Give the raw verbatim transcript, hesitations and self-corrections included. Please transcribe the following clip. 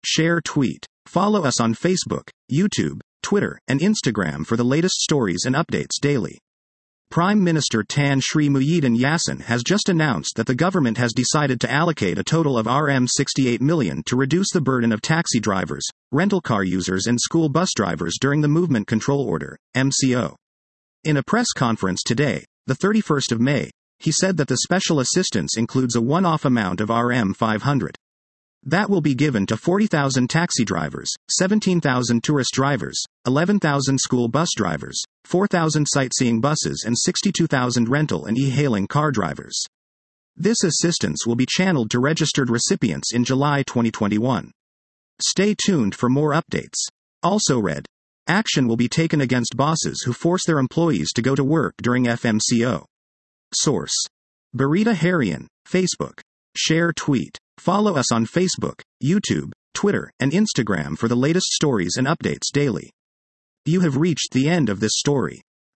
share, tweet. Follow us on Facebook, YouTube, Twitter, and Instagram for the latest stories and updates daily. Prime Minister Tan Sri Muhyiddin Yassin has just announced that the government has decided to allocate a total of R M sixty-eight million to reduce the burden of taxi drivers, rental car users and school bus drivers during the Movement Control Order, M C O. In a press conference today, the thirty-first of May, he said that the special assistance includes a one-off amount of R M five hundred. That will be given to forty thousand taxi drivers, seventeen thousand tourist drivers, eleven thousand school bus drivers, four thousand sightseeing buses and sixty-two thousand rental and e-hailing car drivers. This assistance will be channeled to registered recipients in July twenty twenty-one. Stay tuned for more updates. Also read: action will be taken against bosses who force their employees to go to work during F M C O. Source: Barita Harian, Facebook. Share, tweet. Follow us on Facebook, YouTube, Twitter, and Instagram for the latest stories and updates daily. You have reached the end of this story.